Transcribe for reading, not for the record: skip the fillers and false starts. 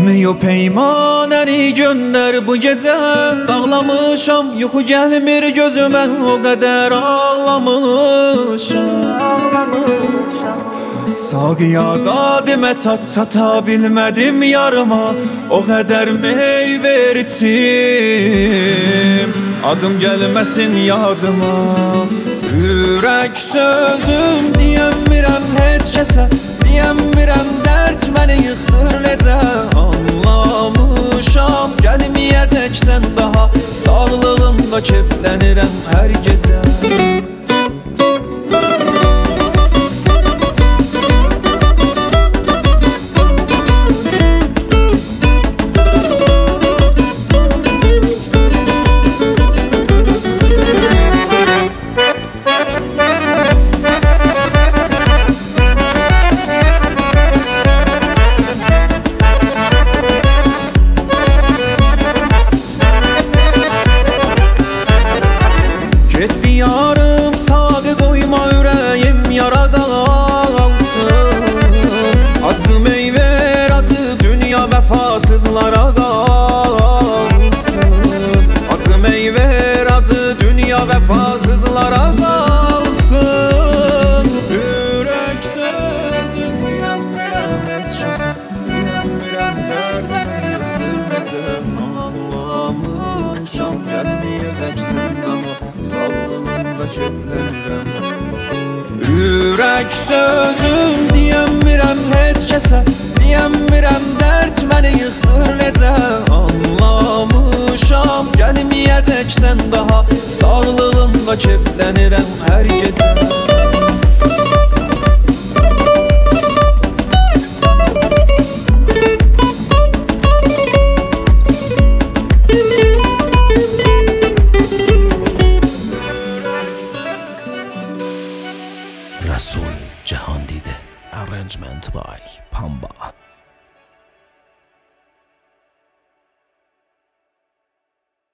Bitmiyor peymanəni günlər bu gecə. Ağlamışam, yuxu gəlmir gözümə, o qədər ağlamışam. Saqiya dadimə çata bilmədim yarıma, o qədər meyvə içim, adım gəlməsin yadıma. Ürək sözüm deyəmirəm heç kəsə, deyəmirəm dərd məni yıxdır necə. Anlamışam, gəlməyəcəksən daha, sağlığında keflənirəm hər gecə. Yarım sağı qoyma, ürəyim yara qalsın. Acı meyver, acı dünya vəfasızlara qalsın. Acı meyver, acı dünya vəfasızlara qalsın. Ürək sözün deyəmirəm heç kəsə, deyəmirəm dərd məni yıxdır necə. Anlamışam, gəlməyəcəksən daha, sağlığında keflənirəm. Ürək sözüm deyəmirəm heç kəsə, deyəmirəm dərd məni yıxdır necə. Anlamışam, gəlməyəcəksən daha, sağlığında keflənirəm hər gecə. Rasul Jahandide. Arrangement by Pamba.